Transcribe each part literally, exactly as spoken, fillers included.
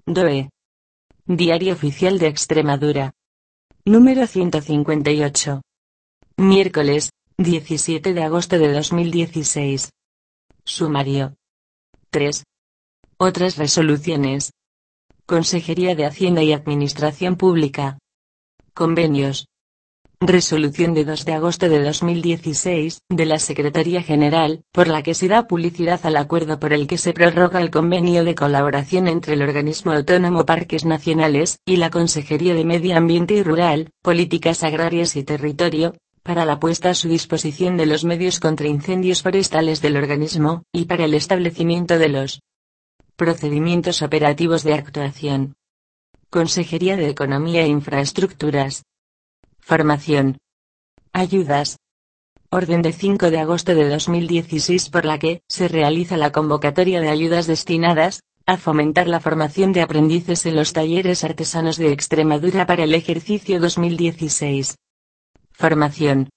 D O E. Diario Oficial de Extremadura. Número ciento cincuenta y ocho. Miércoles, diecisiete de agosto de dos mil dieciséis. Sumario. tres. Otras resoluciones. Consejería de Hacienda y Administración Pública. Convenios. Resolución de dos de agosto de dos mil dieciséis, de la Secretaría General, por la que se da publicidad al acuerdo por el que se prorroga el convenio de colaboración entre el Organismo Autónomo Parques Nacionales, y la Consejería de Medio Ambiente y Rural, Políticas Agrarias y Territorio, para la puesta a su disposición de los medios contra incendios forestales del organismo, y para el establecimiento de los procedimientos operativos de actuación. Consejería de Economía e Infraestructuras. Formación. Ayudas. Orden de cinco de agosto de dos mil dieciséis por la que se realiza la convocatoria de ayudas destinadas a fomentar la formación de aprendices en los talleres artesanos de Extremadura para el ejercicio dos mil dieciséis. Formación.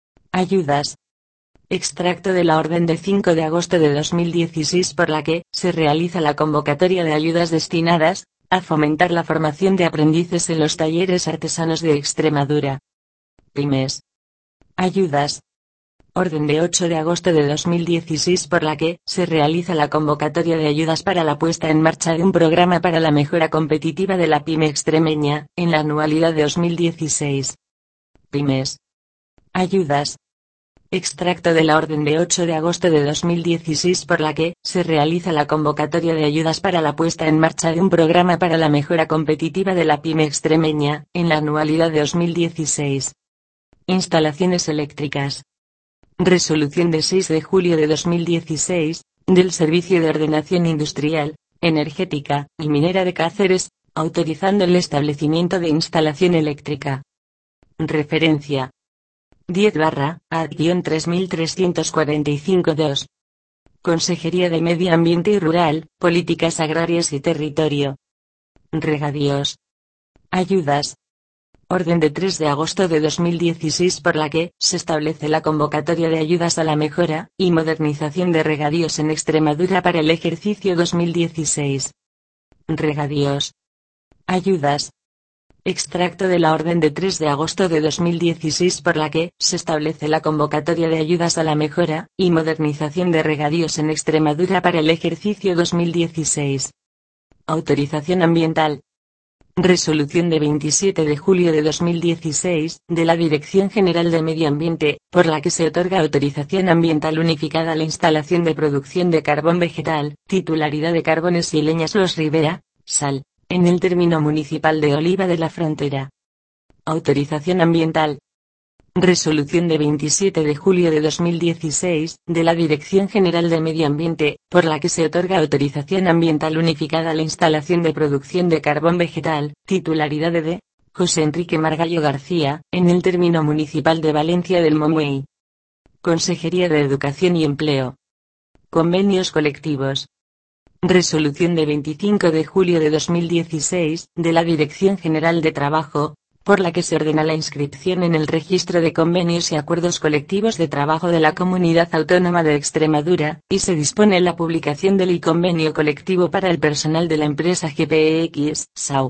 Ayudas. Extracto de la orden de cinco de agosto de dos mil dieciséis por la que se realiza la convocatoria de ayudas destinadas a fomentar la formación de aprendices en los talleres artesanos de Extremadura. Pymes. Ayudas. Orden de ocho de agosto de dos mil dieciséis por la que se realiza la convocatoria de ayudas para la puesta en marcha de un programa para la mejora competitiva de la pyme extremeña, en la anualidad de dos mil dieciséis. Pymes. Ayudas. Extracto de la orden de ocho de agosto de dos mil dieciséis por la que se realiza la convocatoria de ayudas para la puesta en marcha de un programa para la mejora competitiva de la pyme extremeña, en la anualidad de dos mil dieciséis. Instalaciones eléctricas. Resolución de seis de julio de dos mil dieciséis, del Servicio de Ordenación Industrial, Energética y Minera de Cáceres, autorizando el establecimiento de instalación eléctrica. Referencia. diez barra A tres mil trescientos cuarenta y cinco dos. Consejería de Medio Ambiente y Rural, Políticas Agrarias y Territorio. Regadíos. Ayudas. Orden de tres de agosto de dos mil dieciséis por la que se establece la convocatoria de ayudas a la mejora y modernización de regadíos en Extremadura para el ejercicio dos mil dieciséis. Regadíos. Ayudas. Extracto de la orden de tres de agosto de dos mil dieciséis por la que se establece la convocatoria de ayudas a la mejora y modernización de regadíos en Extremadura para el ejercicio dos mil dieciséis. Autorización ambiental. Resolución de veintisiete de julio de dos mil dieciséis, de la Dirección General de Medio Ambiente, por la que se otorga autorización ambiental unificada a la instalación de producción de carbón vegetal, titularidad de Carbones y Leñas Los Rivera, Sal, en el término municipal de Oliva de la Frontera. Autorización ambiental. Resolución de veintisiete de julio de dos mil dieciséis, de la Dirección General de Medio Ambiente, por la que se otorga autorización ambiental unificada a la instalación de producción de carbón vegetal, titularidad de D. José Enrique Margallo García, en el término municipal de Valencia del Montseny. Consejería de Educación y Empleo. Convenios colectivos. Resolución de veinticinco de julio de dos mil dieciséis, de la Dirección General de Trabajo, por la que se ordena la inscripción en el Registro de Convenios y Acuerdos Colectivos de Trabajo de la Comunidad Autónoma de Extremadura, y se dispone la publicación del convenio colectivo para el personal de la empresa G P X, S A U.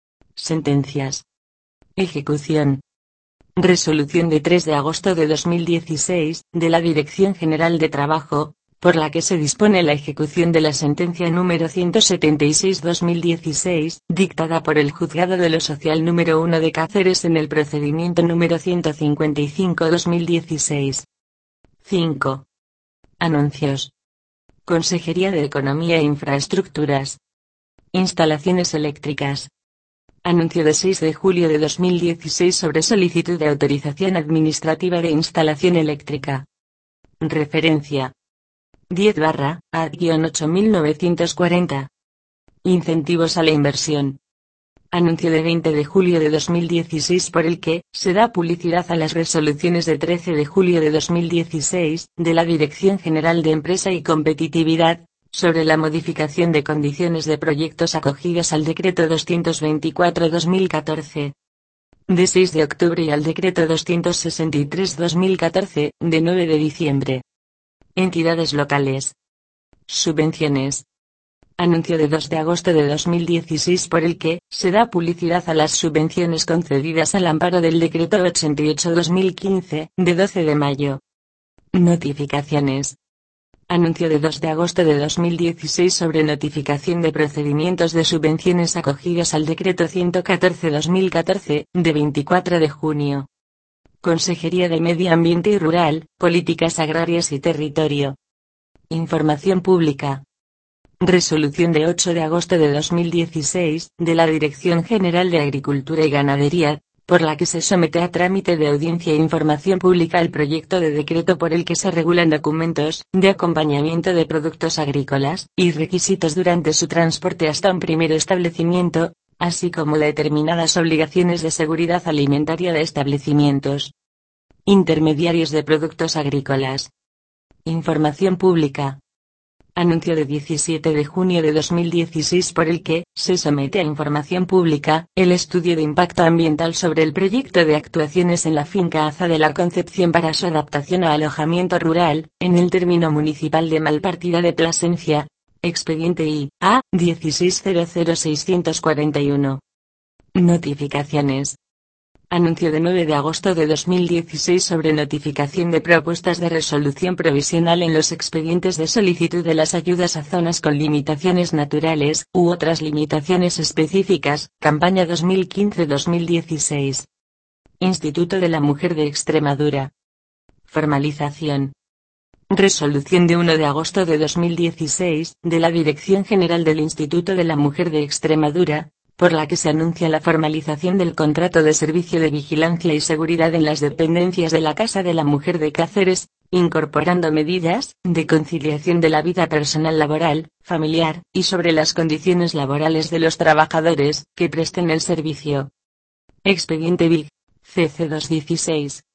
Sentencias. Ejecución. Resolución de tres de agosto de dos mil dieciséis, de la Dirección General de Trabajo, por la que se dispone la ejecución de la sentencia número ciento setenta y seis barra dos mil dieciséis, dictada por el Juzgado de lo Social número uno de Cáceres en el procedimiento número ciento cincuenta y cinco barra dos mil dieciséis. cinco. Anuncios. Consejería de Economía e Infraestructuras. Instalaciones eléctricas. Anuncio de seis de julio de dos mil dieciséis sobre solicitud de autorización administrativa de instalación eléctrica. Referencia. diez barra A ocho mil novecientos cuarenta. Incentivos a la inversión. Anuncio de veinte de julio de dos mil dieciséis por el que se da publicidad a las resoluciones de trece de julio de dos mil dieciséis, de la Dirección General de Empresa y Competitividad, sobre la modificación de condiciones de proyectos acogidos al Decreto doscientos veinticuatro barra dos mil catorce. De seis de octubre y al Decreto doscientos sesenta y tres barra dos mil catorce, de nueve de diciembre. Entidades locales. Subvenciones. Anuncio de dos de agosto de dos mil dieciséis por el que se da publicidad a las subvenciones concedidas al amparo del Decreto ochenta y ocho barra dos mil quince, de doce de mayo. Notificaciones. Anuncio de dos de agosto de dos mil dieciséis sobre notificación de procedimientos de subvenciones acogidas al Decreto ciento catorce barra dos mil catorce, de veinticuatro de junio. Consejería de Medio Ambiente y Rural, Políticas Agrarias y Territorio. Información pública. Resolución de ocho de agosto de dos mil dieciséis, de la Dirección General de Agricultura y Ganadería, por la que se somete a trámite de audiencia e información pública el proyecto de decreto por el que se regulan documentos de acompañamiento de productos agrícolas y requisitos durante su transporte hasta un primer establecimiento, así como determinadas obligaciones de seguridad alimentaria de establecimientos intermediarios de productos agrícolas. Información pública. Anuncio de diecisiete de junio de dos mil dieciséis por el que se somete a información pública el estudio de impacto ambiental sobre el proyecto de actuaciones en la finca Aza de la Concepción para su adaptación a alojamiento rural, en el término municipal de Malpartida de Plasencia, expediente I A dieciséis cero cero seiscientos cuarenta y uno. Notificaciones. Anuncio de nueve de agosto de dos mil dieciséis sobre notificación de propuestas de resolución provisional en los expedientes de solicitud de las ayudas a zonas con limitaciones naturales, u otras limitaciones específicas, campaña dos mil quince dos mil dieciséis. Instituto de la Mujer de Extremadura. Formalización. Resolución de uno de agosto de dos mil dieciséis, de la Dirección General del Instituto de la Mujer de Extremadura, por la que se anuncia la formalización del contrato de servicio de vigilancia y seguridad en las dependencias de la Casa de la Mujer de Cáceres, incorporando medidas de conciliación de la vida personal laboral, familiar, y sobre las condiciones laborales de los trabajadores que presten el servicio. Expediente B I C C doscientos dieciséis.